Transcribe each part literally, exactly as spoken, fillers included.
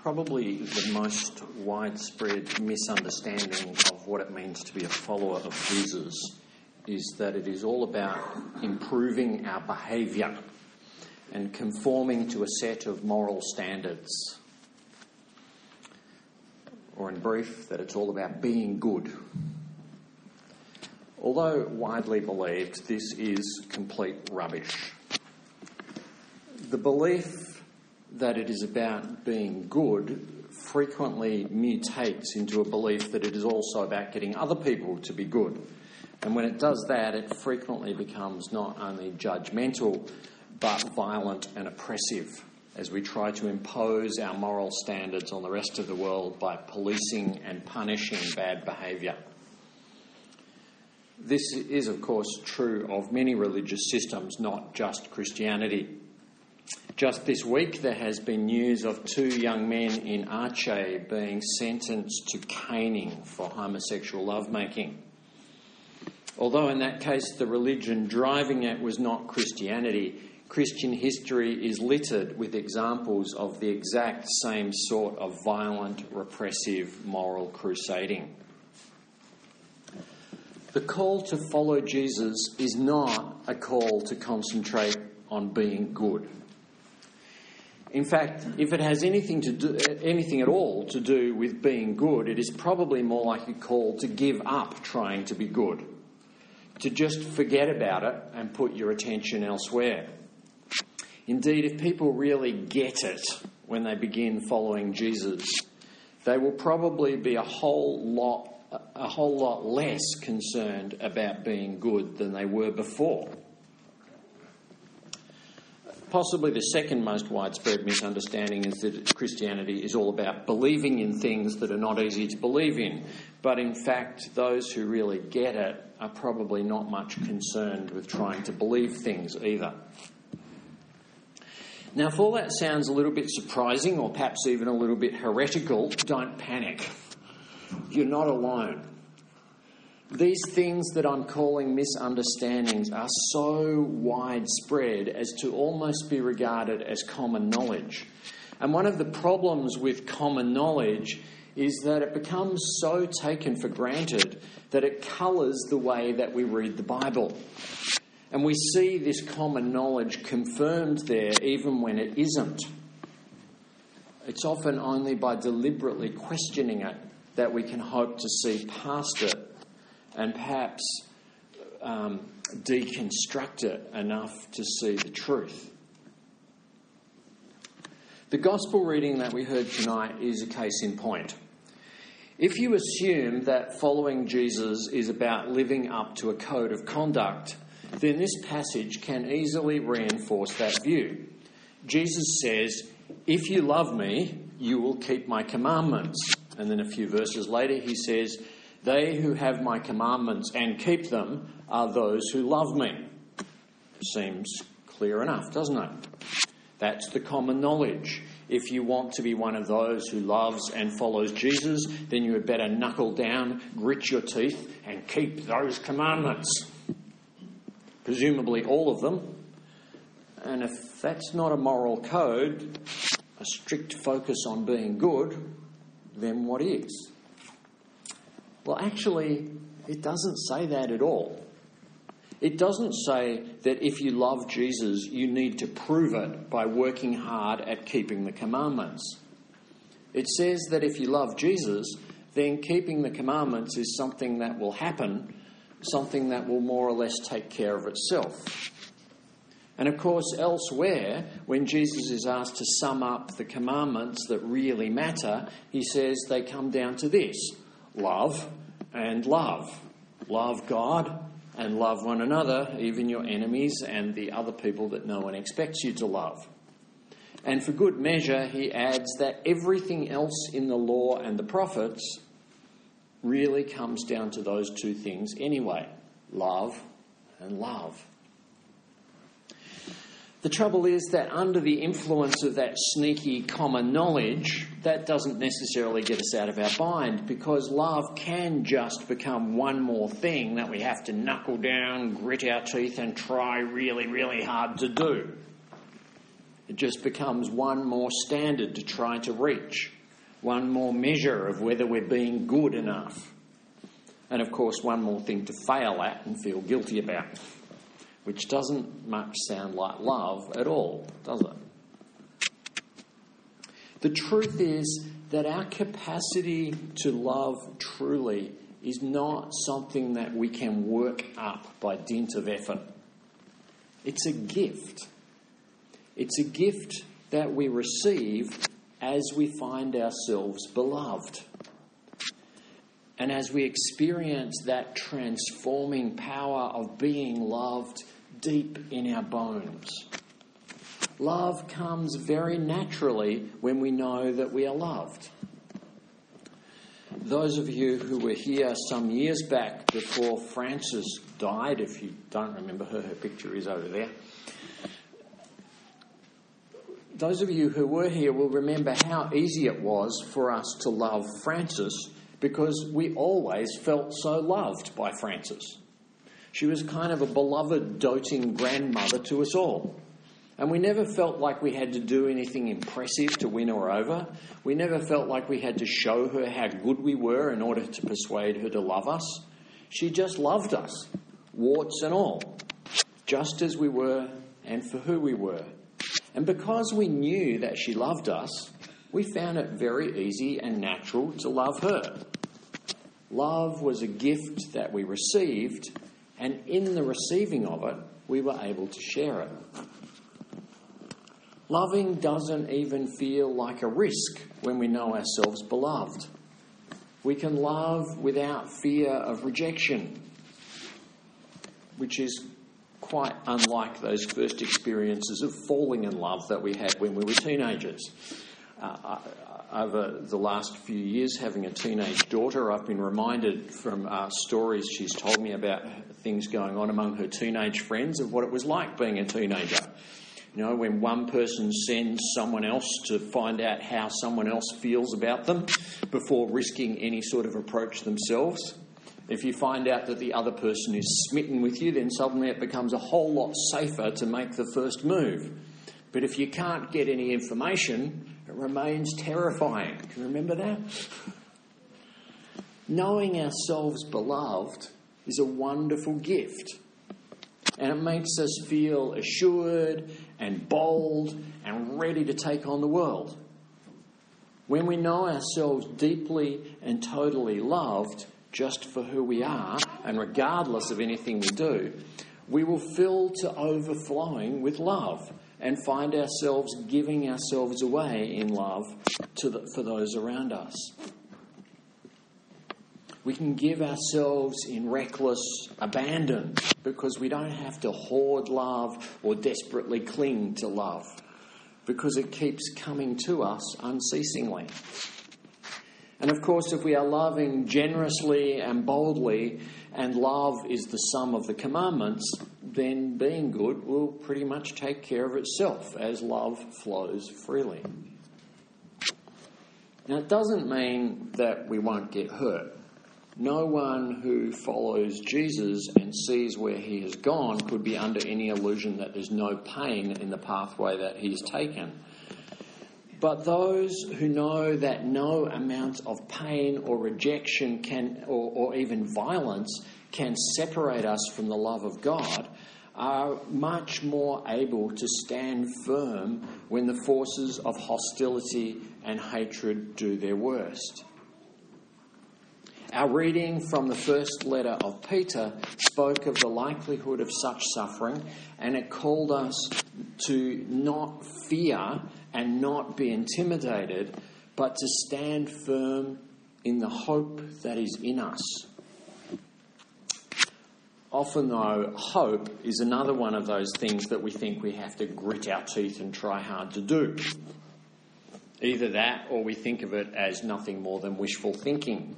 probably the most widespread misunderstanding of what it means to be a follower of Jesus is that it is all about improving our behaviour and conforming to a set of moral standards. Or in brief, that it's all about being good. Although widely believed, this is complete rubbish. The belief that it is about being good frequently mutates into a belief that it is also about getting other people to be good. And when it does that, it frequently becomes not only judgmental, but violent and oppressive as we try to impose our moral standards on the rest of the world by policing and punishing bad behaviour. This is, of course, true of many religious systems, not just Christianity. Just this week, there has been news of two young men in Aceh being sentenced to caning for homosexual lovemaking. Although in that case the religion driving it was not Christianity, Christian history is littered with examples of the exact same sort of violent, repressive, moral crusading. The call to follow Jesus is not a call to concentrate on being good. In fact, if it has anything to do, anything at all to do with being good, it is probably more like a call to give up trying to be good, to just forget about it and put your attention elsewhere. Indeed, if people really get it when they begin following Jesus, they will probably be a whole lot a whole lot less concerned about being good than they were before. Possibly the second most widespread misunderstanding is that Christianity is all about believing in things that are not easy to believe in. But in fact, those who really get it are probably not much concerned with trying to believe things either. Now, if all that sounds a little bit surprising or perhaps even a little bit heretical, don't panic. You're not alone. These things that I'm calling misunderstandings are so widespread as to almost be regarded as common knowledge. And one of the problems with common knowledge is that it becomes so taken for granted that it colours the way that we read the Bible. And we see this common knowledge confirmed there even when it isn't. It's often only by deliberately questioning it that we can hope to see past it and perhaps um, deconstruct it enough to see the truth. The gospel reading that we heard tonight is a case in point. If you assume that following Jesus is about living up to a code of conduct, then this passage can easily reinforce that view. Jesus says, "If you love me, you will keep my commandments." And then a few verses later he says, "They who have my commandments and keep them are those who love me." Seems clear enough, doesn't it? That's the common knowledge. If you want to be one of those who loves and follows Jesus, then you had better knuckle down, grit your teeth, and keep those commandments. Presumably all of them. And if that's not a moral code, a strict focus on being good, then what is? Well, actually, it doesn't say that at all. It doesn't say that if you love Jesus, you need to prove it by working hard at keeping the commandments. It says that if you love Jesus, then keeping the commandments is something that will happen, something that will more or less take care of itself. And of course, elsewhere, when Jesus is asked to sum up the commandments that really matter, he says they come down to this: love and love. Love God and love one another, even your enemies and the other people that no one expects you to love. And for good measure, he adds that everything else in the law and the prophets really comes down to those two things anyway: love and love. The trouble is that under the influence of that sneaky common knowledge, that doesn't necessarily get us out of our bind, because love can just become one more thing that we have to knuckle down, grit our teeth and try really, really hard to do. It just becomes one more standard to try to reach, one more measure of whether we're being good enough. And of course, one more thing to fail at and feel guilty about, which doesn't much sound like love at all, does it? The truth is that our capacity to love truly is not something that we can work up by dint of effort. It's a gift. It's a gift that we receive as we find ourselves beloved. And as we experience that transforming power of being loved deep in our bones. Love comes very naturally when we know that we are loved. Those of you who were here some years back before Frances died, if you don't remember her, her picture is over there. Those of you who were here will remember how easy it was for us to love Frances because we always felt so loved by Frances. She was kind of a beloved, doting grandmother to us all. And we never felt like we had to do anything impressive to win her over. We never felt like we had to show her how good we were in order to persuade her to love us. She just loved us, warts and all, just as we were and for who we were. And because we knew that she loved us, we found it very easy and natural to love her. Love was a gift that we received, and in the receiving of it, we were able to share it. Loving doesn't even feel like a risk when we know ourselves beloved. We can love without fear of rejection, which is quite unlike those first experiences of falling in love that we had when we were teenagers. Uh, over the last few years, having a teenage daughter, I've been reminded from uh, stories she's told me about things going on among her teenage friends of what it was like being a teenager. You know, when one person sends someone else to find out how someone else feels about them before risking any sort of approach themselves. If you find out that the other person is smitten with you, then suddenly it becomes a whole lot safer to make the first move. But if you can't get any information, it remains terrifying. Do you remember that? Knowing ourselves beloved is a wonderful gift. And it makes us feel assured and bold and ready to take on the world. When we know ourselves deeply and totally loved, just for who we are, and regardless of anything we do, we will fill to overflowing with love and find ourselves giving ourselves away in love to the, for those around us. We can give ourselves in reckless abandon because we don't have to hoard love or desperately cling to love because it keeps coming to us unceasingly. And of course, if we are loving generously and boldly, and love is the sum of the commandments, then being good will pretty much take care of itself as love flows freely. Now, it doesn't mean that we won't get hurt. No one who follows Jesus and sees where he has gone could be under any illusion that there's no pain in the pathway that he's taken. But those who know that no amount of pain or rejection can, or, or even violence can separate us from the love of God are much more able to stand firm when the forces of hostility and hatred do their worst. Our reading from the first letter of Peter spoke of the likelihood of such suffering, and it called us to not fear and not be intimidated, but to stand firm in the hope that is in us. Often, though, hope is another one of those things that we think we have to grit our teeth and try hard to do. Either that, or we think of it as nothing more than wishful thinking.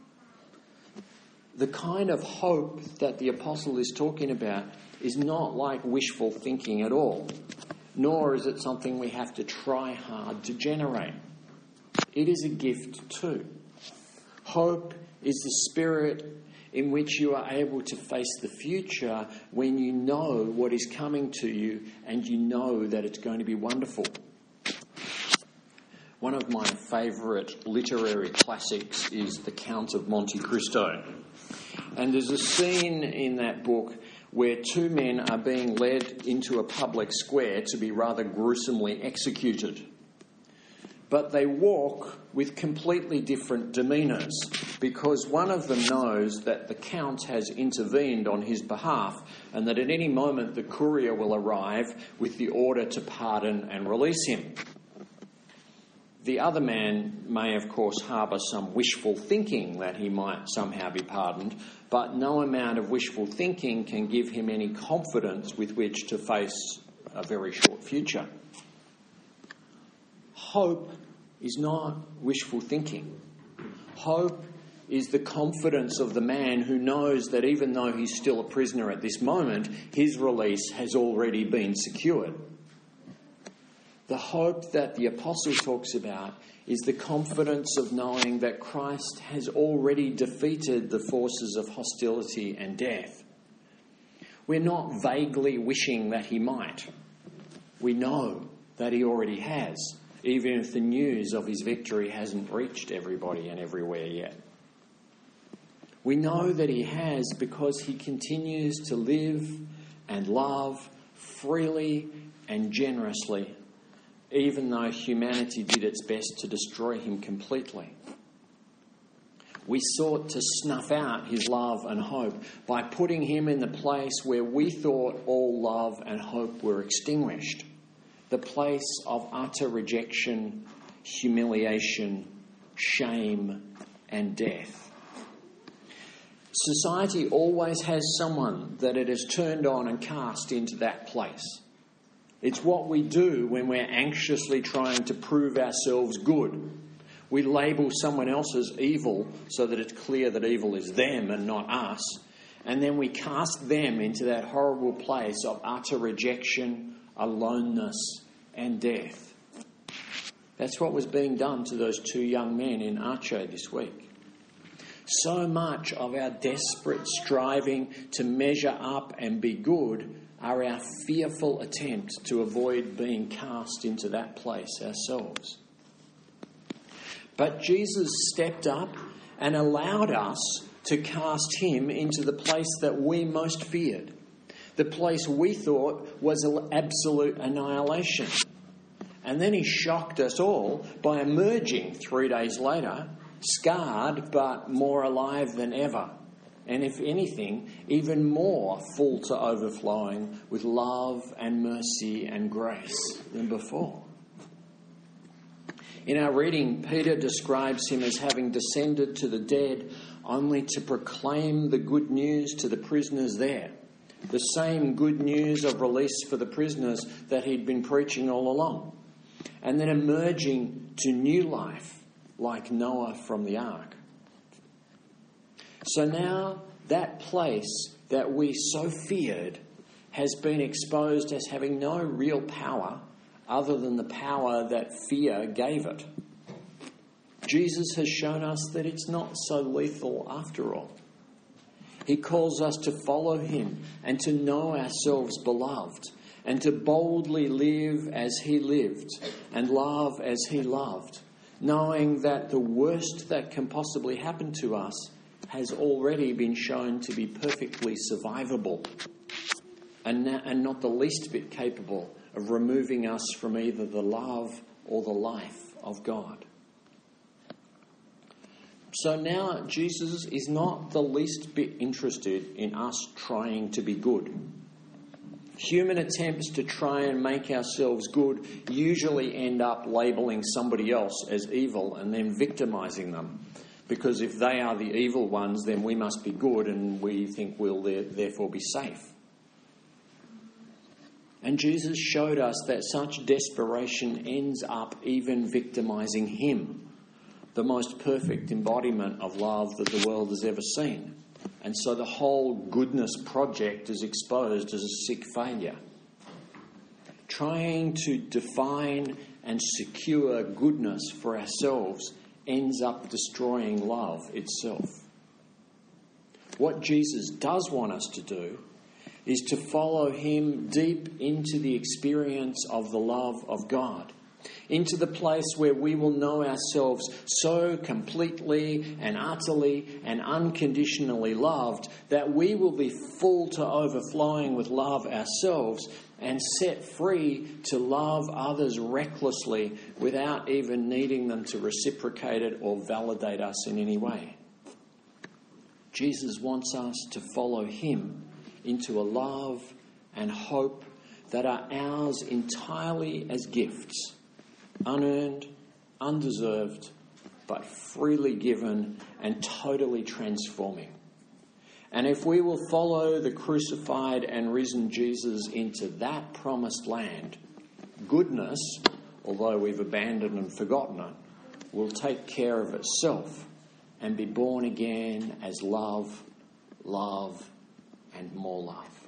The kind of hope that the apostle is talking about is not like wishful thinking at all, nor is it something we have to try hard to generate. It is a gift too. Hope is the spirit in which you are able to face the future when you know what is coming to you and you know that it's going to be wonderful. One of my favourite literary classics is The Count of Monte Cristo. And there's a scene in that book where two men are being led into a public square to be rather gruesomely executed. But they walk with completely different demeanours because one of them knows that the Count has intervened on his behalf and that at any moment the courier will arrive with the order to pardon and release him. The other man may, of course, harbour some wishful thinking that he might somehow be pardoned, but no amount of wishful thinking can give him any confidence with which to face a very short future. Hope is not wishful thinking. Hope is the confidence of the man who knows that even though he's still a prisoner at this moment, his release has already been secured. The hope that the apostle talks about is the confidence of knowing that Christ has already defeated the forces of hostility and death. We're not vaguely wishing that he might. We know that he already has, even if the news of his victory hasn't reached everybody and everywhere yet. We know that he has because he continues to live and love freely and generously, even though humanity did its best to destroy him completely. We sought to snuff out his love and hope by putting him in the place where we thought all love and hope were extinguished, the place of utter rejection, humiliation, shame, and death. Society always has someone that it has turned on and cast into that place. It's what we do when we're anxiously trying to prove ourselves good. We label someone else as evil so that it's clear that evil is them and not us. And then we cast them into that horrible place of utter rejection, aloneness, and death. That's what was being done to those two young men in Aceh this week. So much of our desperate striving to measure up and be good are our fearful attempts to avoid being cast into that place ourselves. But Jesus stepped up and allowed us to cast him into the place that we most feared, the place we thought was absolute annihilation. And then he shocked us all by emerging three days later, scarred but more alive than ever. And if anything, even more full to overflowing with love and mercy and grace than before. In our reading, Peter describes him as having descended to the dead only to proclaim the good news to the prisoners there, the same good news of release for the prisoners that he'd been preaching all along, and then emerging to new life like Noah from the ark. So now that place that we so feared has been exposed as having no real power other than the power that fear gave it. Jesus has shown us that it's not so lethal after all. He calls us to follow him and to know ourselves beloved and to boldly live as he lived and love as he loved, knowing that the worst that can possibly happen to us has already been shown to be perfectly survivable and, and not the least bit capable of removing us from either the love or the life of God. So now Jesus is not the least bit interested in us trying to be good. Human attempts to try and make ourselves good usually end up labelling somebody else as evil and then victimising them. Because if they are the evil ones, then we must be good and we think we'll therefore be safe. And Jesus showed us that such desperation ends up even victimising him, the most perfect embodiment of love that the world has ever seen. And so the whole goodness project is exposed as a sick failure. Trying to define and secure goodness for ourselves ends up destroying love itself. What Jesus does want us to do is to follow him deep into the experience of the love of God, into the place where we will know ourselves so completely and utterly and unconditionally loved that we will be full to overflowing with love ourselves and set free to love others recklessly without even needing them to reciprocate it or validate us in any way. Jesus wants us to follow him into a love and hope that are ours entirely as gifts, unearned, undeserved, but freely given and totally transforming. And if we will follow the crucified and risen Jesus into that promised land, goodness, although we've abandoned and forgotten it, will take care of itself and be born again as love, love, and more love.